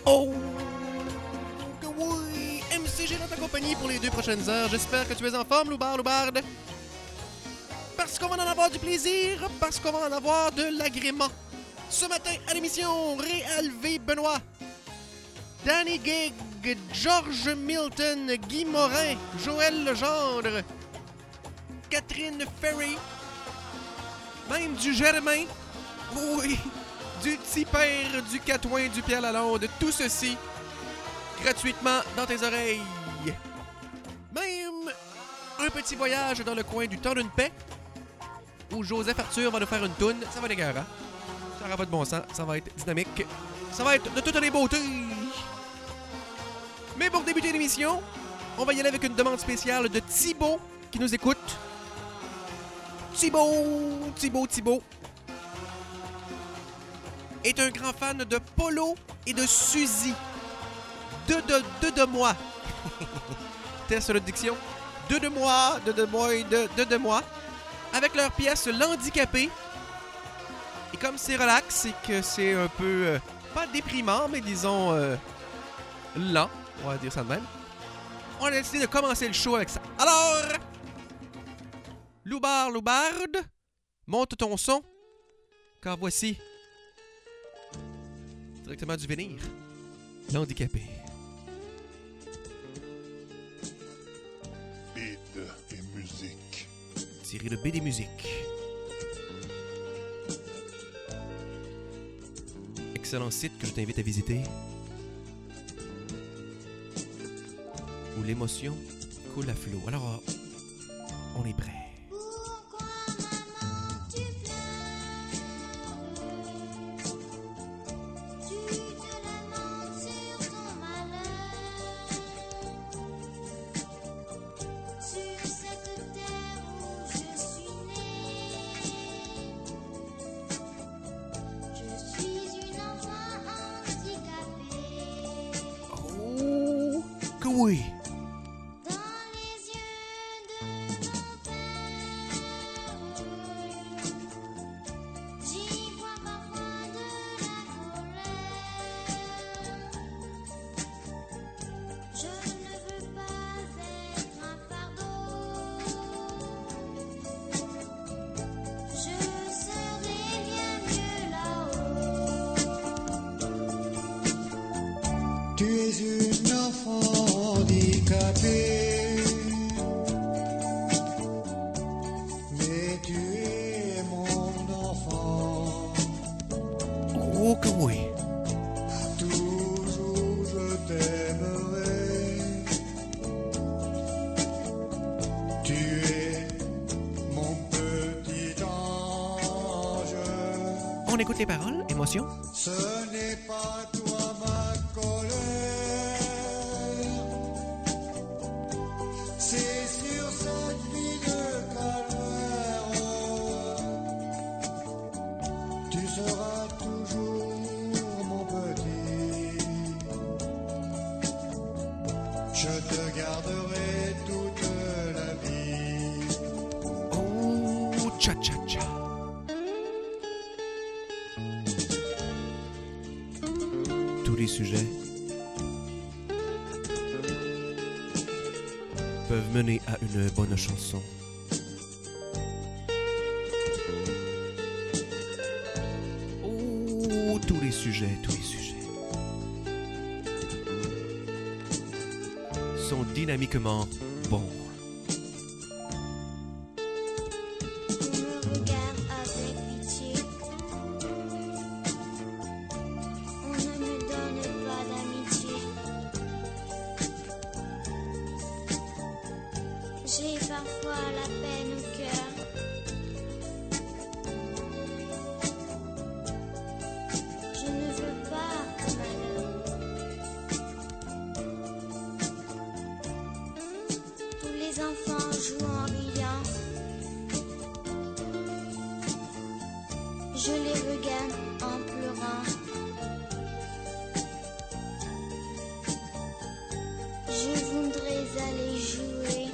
Oh! Que oui! MCG dans ta compagnie pour les 2 prochaines heures. J'espère que tu es en forme, Loubarde. Parce qu'on va en avoir du plaisir, parce qu'on va en avoir de l'agrément. Ce matin, à l'émission, Réal V. Benoît, Danny Gig, George Milton, Guy Morin, Joël Legendre, Catherine Ferry, même du Germain, oui, du petit père, du Catouin, du Pierre Lalonde, tout ceci gratuitement dans tes oreilles. Même un petit voyage dans le coin du Temps d'une paix où Joseph Arthur va nous faire une toune. Ça va être écœurant. Ça n'aura pas de bon sens. Ça va être dynamique. Ça va être de toutes les beautés. Mais pour débuter l'émission, on va y aller avec une demande spéciale de Thibaut qui nous écoute. Thibaut est un grand fan de Polo et de Suzy. De moi. Test de diction. De moi. Avec leur pièce L'Handicapé. Et comme c'est relax et que c'est un peu, pas déprimant, mais disons lent, on va dire ça de même, on a décidé de commencer le show avec ça. Alors, Loubarde, monte ton son, car voici, directement du Vénir, L'Handicapé. Bide et musique. Tiré de BD Musique. Excellent site que je t'invite à visiter, où l'émotion coule à flot. Alors, on est prêt. Oui. Dans les yeux de mon père, j'y vois parfois de la colère. Je ne veux pas être un fardeau. Je serai bien mieux là-haut. Tu es une enfant handicapé, mais tu es mon enfant. Oh que oui. Toujours je t'aimerai. Tu es mon petit ange. On écoute les paroles, émotion. Ce n'est pas toi ma colère. C'est sur cette vie de calvaire. Tu seras toujours mon petit. Je te garderai toute la vie. Oh, cha-cha-cha. Tous les sujets peuvent mener à une bonne chanson. Oh, tous les sujets sont dynamiquement bons. On me regarde avec pitié. On ne me donne pas d'amitié. J'ai parfois la peine au cœur. Je ne veux pas de malheur. Tous les enfants jouent en riant. Je les regarde en pleurant. Je voudrais aller jouer,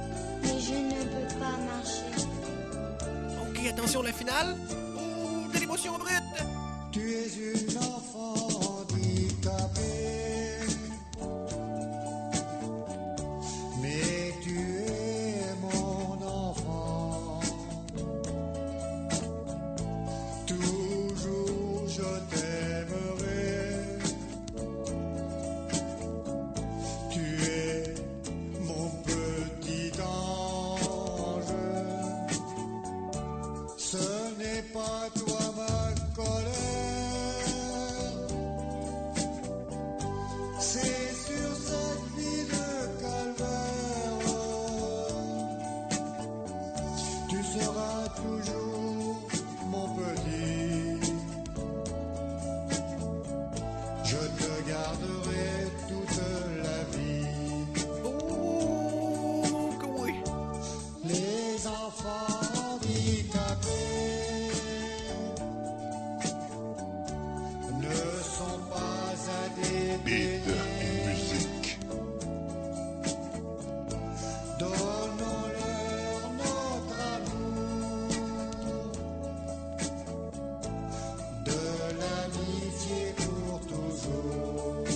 mais je ne peux pas marcher. Ok, attention, la finale. Oh, de l'émotion. émotion brute. Tu es une enfant handicapée, mais tu es mon enfant. Toujours je t'aimerai. Tu es mon petit ange. Ce n'est pas toi ma colère, c'est sur cette vie de calvaire. Tu seras toujours mon petit. Je te garderai toute la vie. Oh, que oui. Les enfants handicapés ne sont pas à Beat dédaigner. et musique. Donnons-leur notre amour, de l'amitié pour toujours.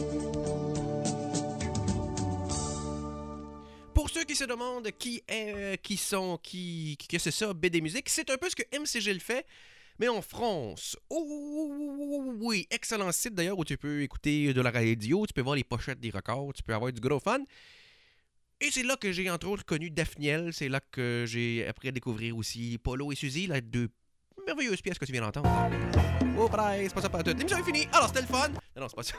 Pour ceux qui se demandent que c'est ça, BD Musique, c'est un peu ce que MCG le fait, mais en France. Oh oui, excellent site d'ailleurs où tu peux écouter de la radio, tu peux voir les pochettes des records, tu peux avoir du gros fun. Et c'est là que j'ai entre autres connu Daphniel, c'est là que j'ai appris à découvrir aussi Polo et Suzy, là, deux merveilleuses pièces que tu viens d'entendre. Oh, pareil, c'est pas ça pas tout. L'émission est finie, alors c'était le fun. Non, c'est pas ça.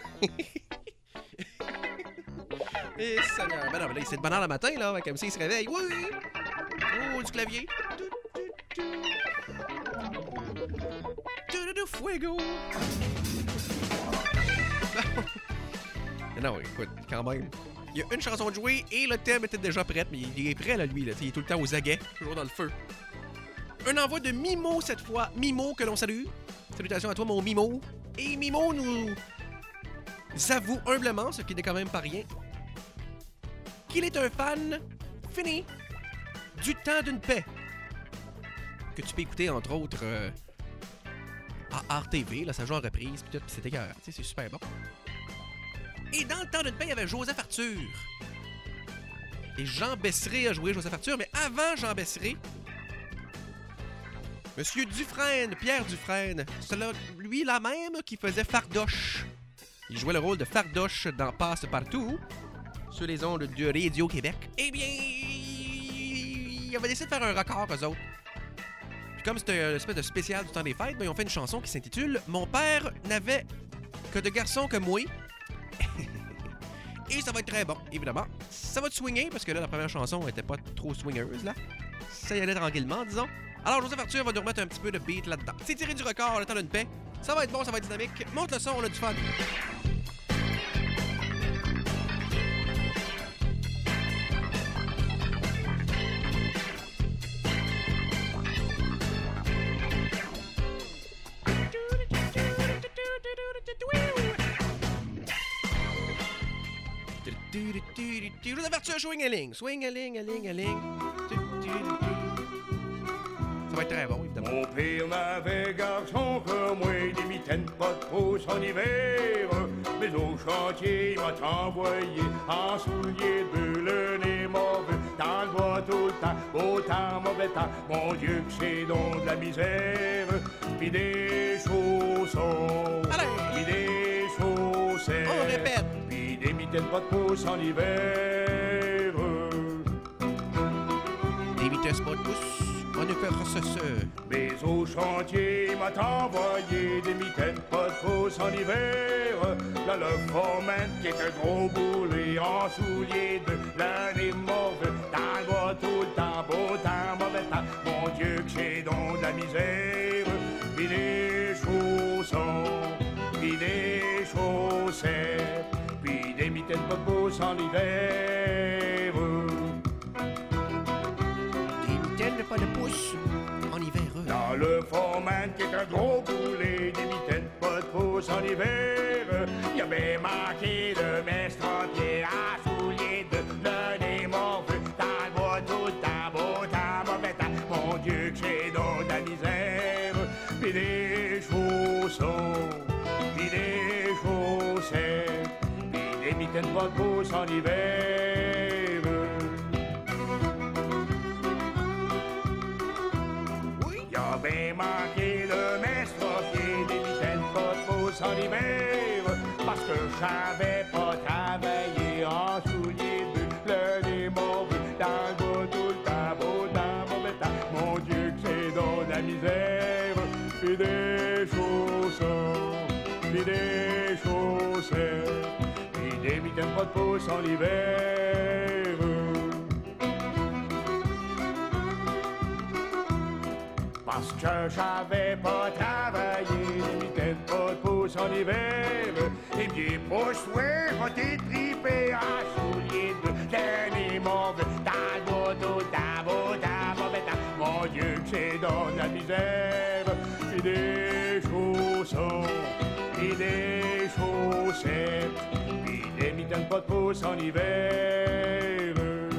Et Seigneur, ben non, mais là, c'est de bonne heure le matin, là, avec MC, il se réveille. Oui! Oh, du clavier. Du fuego! Non, écoute, quand même. Il y a une chanson de jouer et le thème était déjà prêt, mais il est prêt, là, lui, là. Il est tout le temps aux aguets, toujours dans le feu. Un envoi de Mimo cette fois. Mimo, que l'on salue. Salutations à toi, mon Mimo. Et Mimo nous avoue humblement, ce qui n'est quand même pas rien, qu'il est un fan fini du Temps d'une paix. Que tu peux écouter, entre autres, à RTV, là, ça joue en reprise, puis tout, pis c'est écœurant, tu sais, c'est super bon. Et dans le Temps d'une paix, il y avait Joseph Arthur. Et Jean Besseré a joué Joseph Arthur, mais avant Jean Besseré, Monsieur Dufresne, Pierre Dufresne, c'est lui la même qui faisait Fardoche. Il jouait le rôle de Fardoche dans Passe-Partout, sur les ondes de Radio-Québec. Eh bien, il avait décidé de faire un record, eux autres. Puis comme c'était une espèce de spécial du temps des fêtes, ben, ils ont fait une chanson qui s'intitule « Mon père n'avait que de garçons comme moi ». Et ça va être très bon, évidemment. Ça va te swinger, parce que là, la première chanson était pas trop swingeuse, là. Ça y allait tranquillement, disons. Alors, Joseph Arthur va nous remettre un petit peu de beat là-dedans. C'est tiré du record, le Temps d'une paix. Ça va être bon, ça va être dynamique. Monte le son, on a du fun. Joseph Arthur, swing-a-ling, swing-a-ling. Ça va être très bon, évidemment. Mon père n'avait garçon que moi, des mitaines pas de pouce en hiver. Mais au chantier, il m'a envoyé en souliers de le nez mauvais. Dans le bois tout le temps, beau temps, mauvais temps. Mon Dieu, que c'est donc de la misère. Puis des chaussons, puis des chaussettes. On répète. Puis des mitaines pas de pouce en hiver. Des vitesses pas de pouce. On ne peut faire ce. Mais au chantier, m'a envoyé des mitaines pas de pouce en hiver. Là, le foreman qui est un gros boulet en souliers de l'année mauvais. Dans le bois tout le temps, beau temps, mauvais temps. Mon Dieu, que c'est donc de la misère. Puis des chaussons, puis des chaussettes, puis des mitaines pas de pouce en hiver. Pas de pouce en hiver. Dans le foreman qui est un gros boulet, des mitaines pas de pouce en hiver. Il avait manqué de m'estrentier à souliers de l'année mauvais. Dans le bois tout le temps, beau temps, mauvais temps. Mon Dieu, que c'est donc de la misère. Puis des pas de pouce en hiver. Oui. Y a bien manqué de m'estropier des mitaines, pas de pouce en hiver. Parce que je savais pas travailler en souliers bleus, le nez mordu, dans le bout tout le temps, beau temps, mauvais temps. Mon Dieu, que c'est donc de la misère. Puis des chaussons, puis des chaussettes, puis des mitaines, pas de pouce en hiver. Parce que je savais pas travailler, les mitaines, pas de pouce en hiver. Et bien, pousse-toi, va t'étriper en souliers de l'année mauvaise. Dans le bout tout le temps, beau temps, mauvais temps. Mon Dieu, que c'est dans la misère. Puis des chaussons, puis des chaussettes, puis des mitaines, pas de pouce en hiver.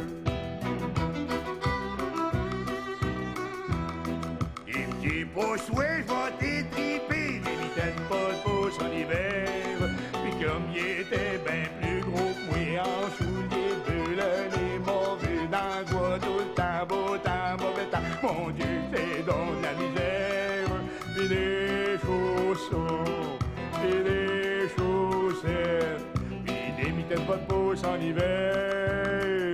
Il me dit, pousse-toi, je vais t'étriper, des mitaines, pas de pouce en hiver. Puis comme il était bien plus gros que moi, en souliers de le nez mauvais, dans le bois tout le temps, beau temps, mauvais temps. Mon Dieu, c'est donc la misère. Puis des chaussons, puis des chaussettes, puis des mitaines, pas de pouce en hiver.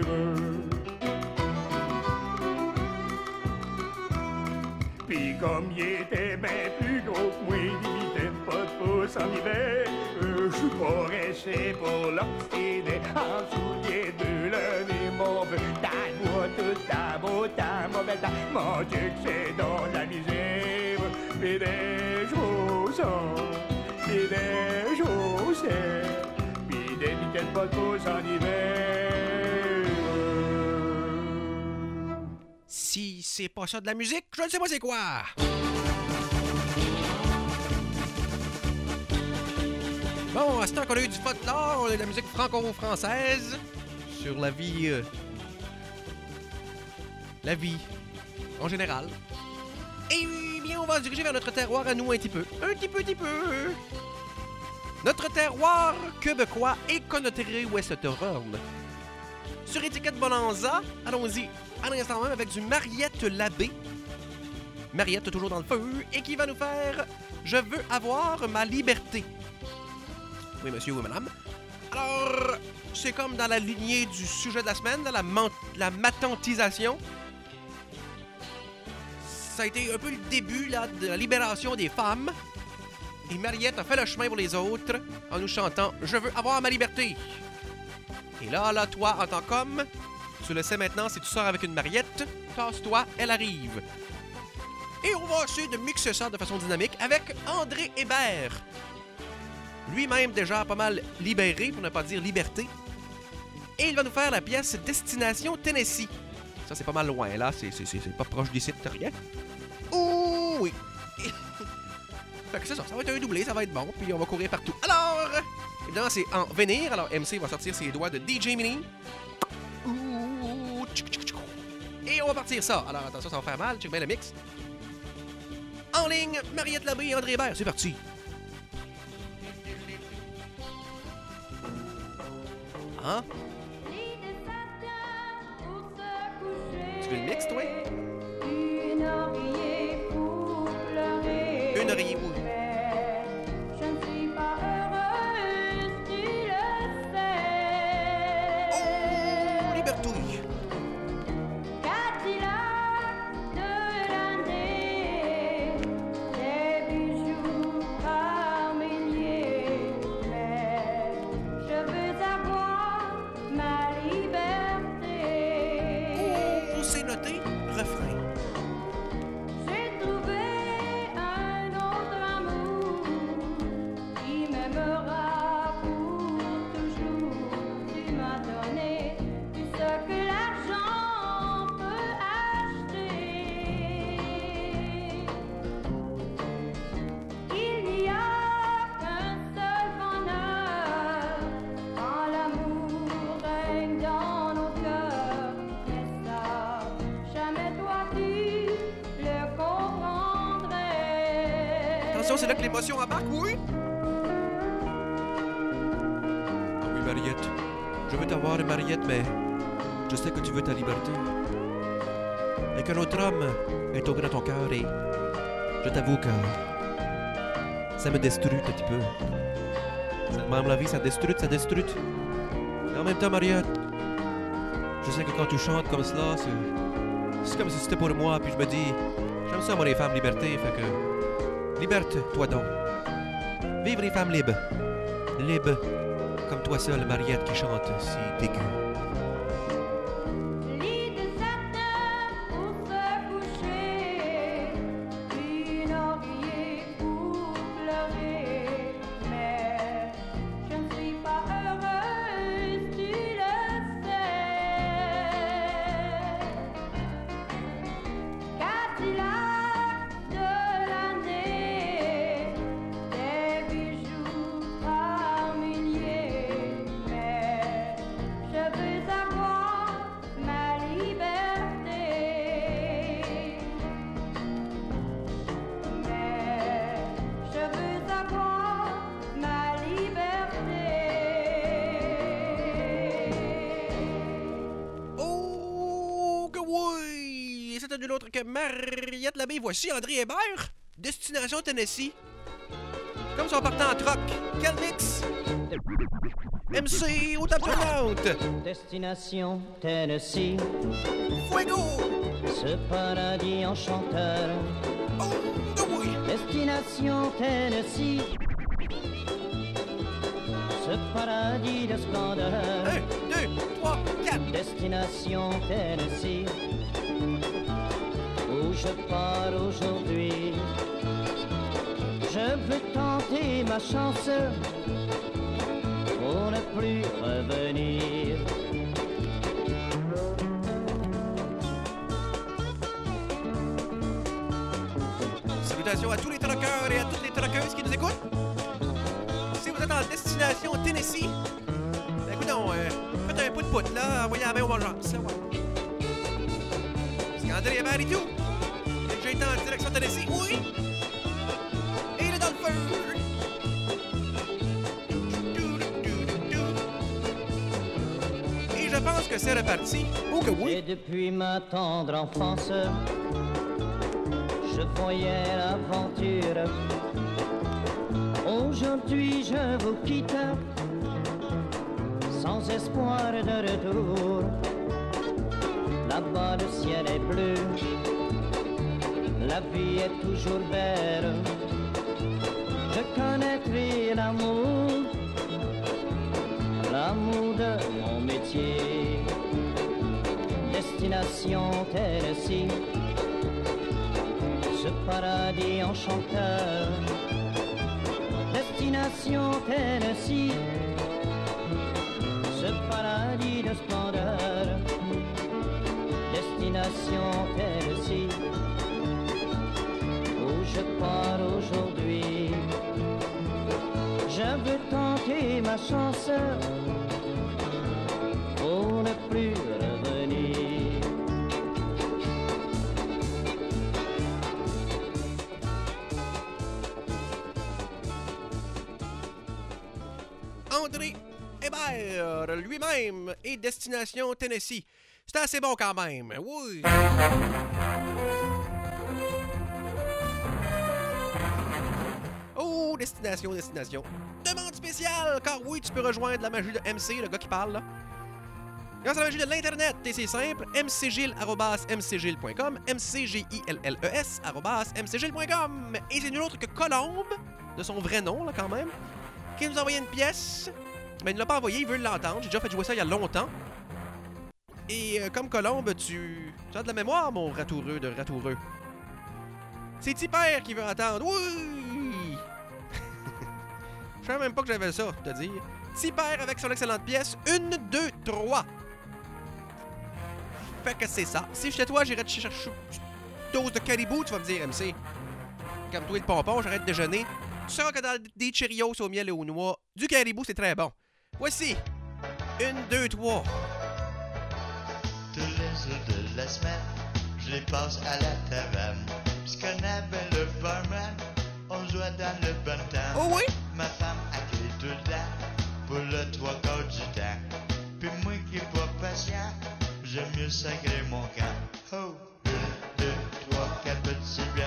Puis comme il était bien plus gros que moi, des mitaines, pas de pouce en hiver. Je suis pas resté pour l'obstiner en souliers de le nez mauvais. Dans le bois tout le temps, beau temps, mauvais temps. Mon Dieu, que c'est dans la misère. Puis des chaussons, puis des chaussettes, puis des mitaines, pas de pouce en hiver. Si c'est pas ça de la musique, je ne sais pas c'est quoi. Bon, à ce temps qu'on a eu du folklore, on a eu de la musique franco-française sur la vie... la vie, en général. Et bien, on va se diriger vers notre terroir à nous un petit peu. Un petit peu. Notre terroir québécois est connoté Ouest-Toronne. Sur étiquette Bonanza, allons-y à l'instant même avec du Mariette Labbé. Mariette toujours dans le feu et qui va nous faire « Je veux avoir ma liberté ». Oui, monsieur, oui, madame. Alors, c'est comme dans la lignée du sujet de la semaine, la matantisation. Ça a été un peu le début là, de la libération des femmes. Et Mariette a fait le chemin pour les autres en nous chantant « Je veux avoir ma liberté ». Et là, toi, en tant qu'homme, tu le sais maintenant, si tu sors avec une Mariette, tasse-toi, elle arrive. Et on va essayer de mixer ça de façon dynamique avec André Hébert. Lui-même déjà pas mal libéré, pour ne pas dire liberté. Et il va nous faire la pièce Destination Tennessee. Ça, c'est pas mal loin, là. C'est pas proche d'ici, rien. Ouh, oui. Fait que c'est ça va être un doublé, ça va être bon, puis on va courir partout. Alors, évidemment, c'est en venir. Alors, MC va sortir ses doigts de DJ Mini. Ouh, et on va partir ça. Alors, attention, ça va faire mal. Check bien le mix. En ligne, Mariette Labbé et André Hébert. C'est parti. Hein? Tu veux le mix, toi? Une oreiller pour pleurer. Une oreiller pour... Je ne suis pas heureuse, tu le sais. Oh, libertouille. Cadillac de l'année, des bijoux par milliers. Mais je veux avoir ma liberté. Oh, c'est noté. Refrain. J'ai trouvé un autre amour qui m'aimera pour toujours. Tu m'as donné tout ce que l'argent peut acheter. Il n'y a qu'un seul bonheur quand l'amour règne dans nos cœurs. Mais ça, jamais toi tu le comprendrais. Attention, c'est là que l'émotion embarque, oui? Ah oui, Mariette. Je veux t'avoir, Mariette, mais je sais que tu veux ta liberté. Et qu'un autre homme est tombé dans ton cœur et je t'avoue que ça me destruit un petit peu. C'est même la vie, ça destruit. Et en même temps, Mariette, je sais que quand tu chantes comme cela, c'est comme si c'était pour moi, puis je me dis, j'aime ça, moi, les femmes, liberté, fait que... Liberte, toi donc. Vive les femmes libres. Libres, comme toi seule, Mariette, qui chante si aigu. Lit de satin pour se coucher, une oreiller pour pleurer. Mais je ne suis pas heureuse, tu le sais. Cadillac de l'année, des bijoux par milliers. Mais je veux avoir ma liberté. Mais je veux avoir ma liberté. Oh, que oui! Et c'était nul autre que Mariette Labbé. Voici André Hébert, Destination Tennessee. Comme son partant en troc. Quel mix! MC au table tournante. Destination Tennessee, Fuego! ce paradis enchanteur. Oh, que oui! Destination Tennessee, ce paradis de splendeur. 1, 2, 3, 4. Destination Tennessee, où je pars aujourd'hui. Je veux tenter ma chance pour ne plus revenir. Salutations à tous les truckers et à toutes les truckeuses qui nous écoutent. Si vous êtes en destination Tennessee, ben écoute donc, faites un pout-pout là, envoyez la main au vengeance. Ouais. C'est André Hébert et tout. Et j'ai été en direction Tennessee, oui! Et il est dans le feu! Et je pense que c'est reparti. Oh que Et oui! depuis ma tendre enfance, je voyais l'aventure. Aujourd'hui je vous quitte, sans espoir de retour. Là-bas le ciel est bleu, la vie est toujours belle. Je connaîtrai l'amour, l'amour de mon métier. Destination Tennessee, ce paradis enchanteur. Destination Tennessee, ce paradis de splendeur. Destination Tennessee, où je pars aujourd'hui. Je veux tenter ma chance pour ne plus revenir. André Hébert, lui-même, et Destination Tennessee. C'était assez bon quand même, oui! Oh, destination. Demande spéciale, car oui, tu peux rejoindre la magie de MC, le gars qui parle, là. Grâce à la magie de l'Internet, et c'est simple, mcgilles@mcgilles.com, mcgilles@mcgilles.com. Et c'est nul autre que Colombe, de son vrai nom, là, quand même, qui nous a envoyé une pièce. Mais il ne l'a pas envoyé, il veut l'entendre. J'ai déjà fait jouer ça il y a longtemps. Et comme Colombe, tu as de la mémoire, mon ratoureux de ratoureux. C'est Tipper qui veut entendre. Oui! Je savais même pas que j'avais ça, te dire. Tipper avec son excellente pièce. 1, 2, 3. Fait que c'est ça. Si j'étais toi, j'irais te chercher une dose de caribou, tu vas me dire, MC. Comme toi, le pompon, j'arrête de déjeuner. Tu sauras que dans des Cheerios au miel et aux noix, du caribou, c'est très bon. Voici. 1, 2, 3. Tous les jours de la semaine, je les passe à la taverne. Puisqu'on avait le barman, on jouait dans le bon temps. Oh oui? Ma femme a crié tout le temps, pour le 3/4 du temps. Puis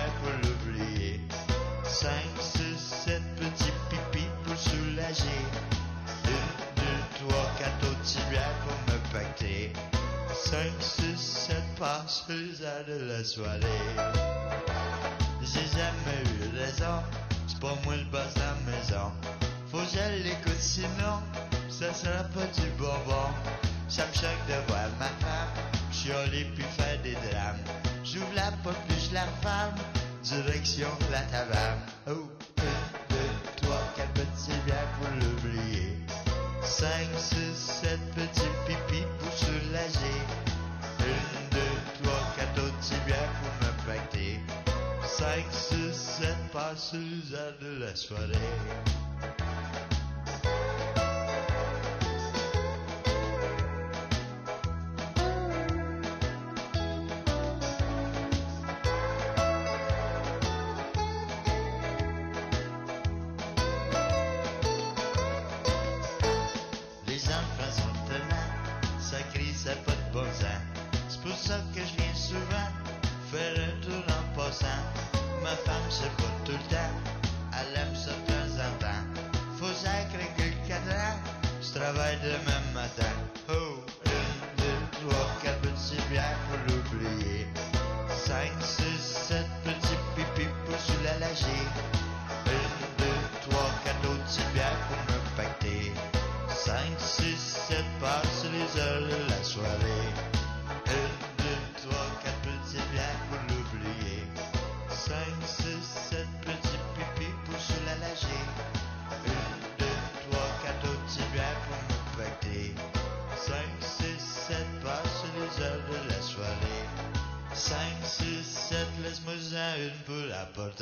pour l'oublier. 5, 6, 7 petits pipis pour soulager. 1, 2, 3, 4 autres tibias pour me pacter. 5, 6, 7 passes les heures de la soirée. J'ai jamais eu raison, c'est pas moi le boss de la maison. Faut que je l'écoute sinon, ça sera pas du bonbon. Ça me choque de voir ma femme chialer puis faire des drames. J'ouvre la porte puis je la referme, direction la taverne. Oh, 1, 2, 3, 4 petits bières pour l'oublier. 5, 6, 7 petits pipis pour soulager. 1, 2, 3, 4 autres petits bières pour me pacter. 5, 6, 7 passes les heures de la soirée. Les enfants sont tenaces, ça crie, ça pas de bon sens. C'est pour ça que je viens souvent faire un tour en passant. Ma femme c'est pas tout le temps, elle aime ça de temps en temps. Faut sacrer que le cadran, je travaille demain matin. Oh, 1, 2, 3, 4 petits bières pour l'oublier. 5, 6, 7 petits pipis pour soulager. 1, 2, 3, 4 autres petits bières pour me pacter. 5, 6, 7 passent les heures de la soirée. 1, 2, 3, 4 petits bières pour l'oublier. 5, 6, 7 petits pipis pour soulager. 1, 2, 3, 4 autres petits bières pour me pacter. 5, 6, 7 passent les heures de la soirée. 5, 6, 7, laisse-moi-en une pour apporter.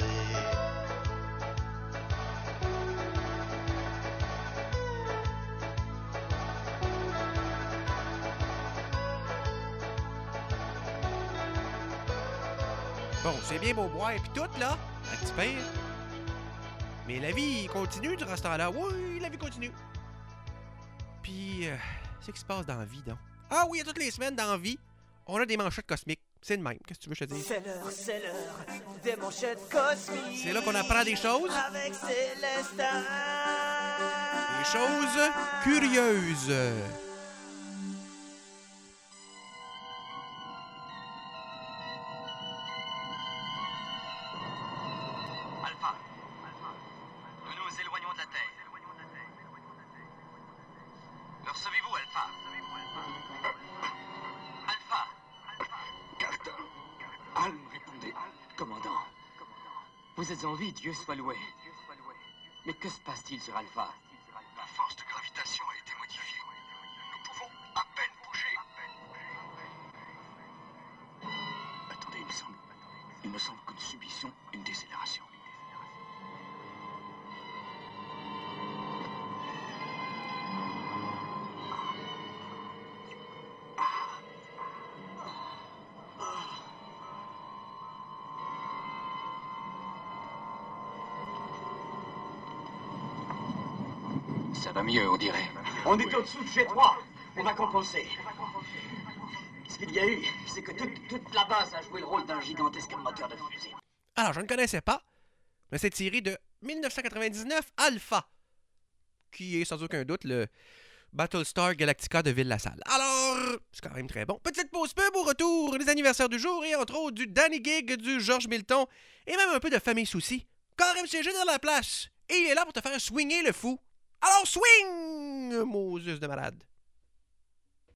Bon, c'est bien beau boire et puis tout, là, un petit peu. Mais la vie continue durant ce temps-là. Oui, la vie continue. Puis, c'est ce qui se passe dans la vie, donc. Ah oui, à toutes les semaines, dans la vie, on a des manchettes cosmiques. C'est le même. Qu'est-ce que tu veux que je te dise? C'est l'heure des manchettes cosmiques. C'est là qu'on apprend des choses. Avec Célestin. Des choses curieuses. Alpha, nous nous éloignons de la Terre. Le recevez-vous, Alpha? Alpha! Carter. Alm, répondez. Commandant. Vous êtes en vie, Dieu soit loué. Mais que se passe-t-il sur Alpha? La force de gravitation a été modifiée. Nous pouvons à peine bouger. Attendez, il me semble que nous subissons une décélération. Ça va mieux, on dirait. On est au-dessous de G3. On va compenser. Ce qu'il y a eu, c'est que toute la base a joué le rôle d'un gigantesque moteur de fusée. Alors, je ne connaissais pas, mais c'est tiré de 1999 Alpha, qui est sans aucun doute le Battlestar Galactica de Ville-la-Salle. Alors, c'est quand même très bon. Petite pause pub au retour, les anniversaires du jour et entre autres du Danny Gig, du Georges Milton et même un peu de Famille Souci. Karim CG dans la place et il est là pour te faire swinger le fou. Alors swing, Moses de malade.